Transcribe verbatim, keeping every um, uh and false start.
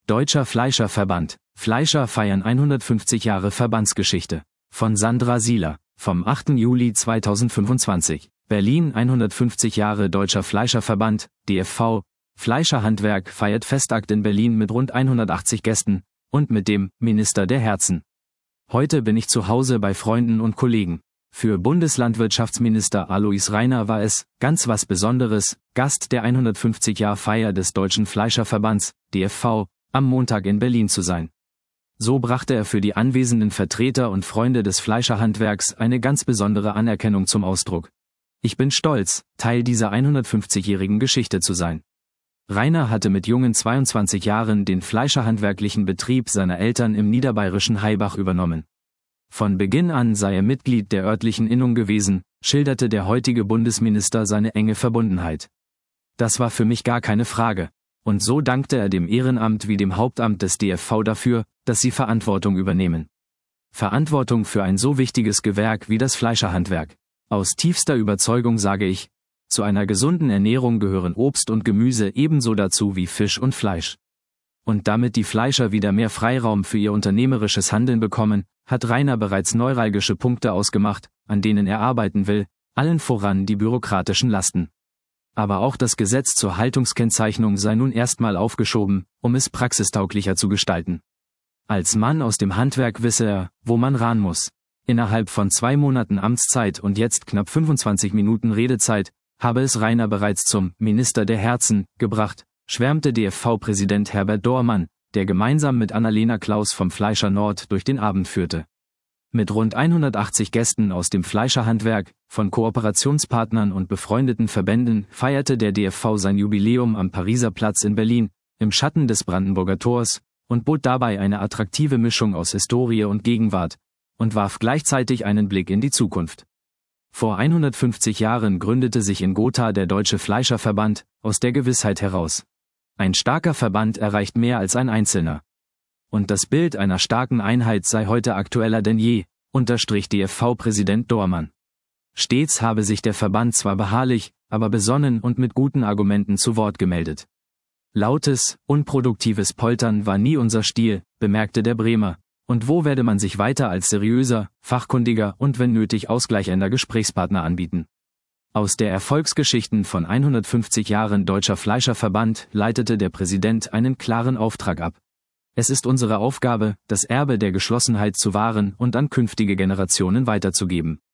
Deutscher Fleischerverband. Fleischer feiern hundertfünfzig Jahre Verbandsgeschichte. Von Sandra Sieler. Vom achten Juli zweitausendfünfundzwanzig. Berlin. hundertfünfzig Jahre Deutscher Fleischerverband, D F V. Fleischerhandwerk feiert Festakt in Berlin mit rund hundertachtzig Gästen und mit dem Minister der Herzen. Heute bin ich zu Hause bei Freunden und Kollegen. Für Bundeslandwirtschaftsminister Alois Rainer war es ganz was Besonderes, Gast der hundertfünfzig-Jahr-Feier des Deutschen Fleischerverbands, D F V, am Montag in Berlin zu sein. So brachte er für die anwesenden Vertreter und Freunde des Fleischerhandwerks eine ganz besondere Anerkennung zum Ausdruck. Ich bin stolz, Teil dieser hundertfünfzigjährigen Geschichte zu sein. Rainer hatte mit jungen zweiundzwanzig Jahren den fleischerhandwerklichen Betrieb seiner Eltern im niederbayerischen Haibach übernommen. Von Beginn an sei er Mitglied der örtlichen Innung gewesen, schilderte der heutige Bundesminister seine enge Verbundenheit. Das war für mich gar keine Frage. Und so dankte er dem Ehrenamt wie dem Hauptamt des D F V dafür, dass sie Verantwortung übernehmen. Verantwortung für ein so wichtiges Gewerk wie das Fleischerhandwerk. Aus tiefster Überzeugung sage ich, zu einer gesunden Ernährung gehören Obst und Gemüse ebenso dazu wie Fisch und Fleisch. Und damit die Fleischer wieder mehr Freiraum für ihr unternehmerisches Handeln bekommen, hat Rainer bereits neuralgische Punkte ausgemacht, an denen er arbeiten will, allen voran die bürokratischen Lasten. Aber auch das Gesetz zur Haltungskennzeichnung sei nun erstmal aufgeschoben, um es praxistauglicher zu gestalten. Als Mann aus dem Handwerk wisse er, wo man ran muss. Innerhalb von zwei Monaten Amtszeit und jetzt knapp fünfundzwanzig Minuten Redezeit, habe es Rainer bereits zum Minister der Herzen gebracht, schwärmte D F V-Präsident Herbert Dohrmann, der gemeinsam mit Annalena Klaus vom Fleischer Nord durch den Abend führte. Mit rund hundertachtzig Gästen aus dem Fleischerhandwerk, von Kooperationspartnern und befreundeten Verbänden feierte der D F V sein Jubiläum am Pariser Platz in Berlin, im Schatten des Brandenburger Tors, und bot dabei eine attraktive Mischung aus Historie und Gegenwart und warf gleichzeitig einen Blick in die Zukunft. Vor hundertfünfzig Jahren gründete sich in Gotha der Deutsche Fleischerverband, aus der Gewissheit heraus. Ein starker Verband erreicht mehr als ein Einzelner. Und das Bild einer starken Einheit sei heute aktueller denn je, unterstrich D F V-Präsident Dohrmann. Stets habe sich der Verband zwar beharrlich, aber besonnen und mit guten Argumenten zu Wort gemeldet. Lautes, unproduktives Poltern war nie unser Stil, bemerkte der Bremer. Und wo werde man sich weiter als seriöser, fachkundiger und wenn nötig ausgleichender Gesprächspartner anbieten? Aus der Erfolgsgeschichten von hundertfünfzig Jahren Deutscher Fleischerverband leitete der Präsident einen klaren Auftrag ab. Es ist unsere Aufgabe, das Erbe der Geschlossenheit zu wahren und an künftige Generationen weiterzugeben.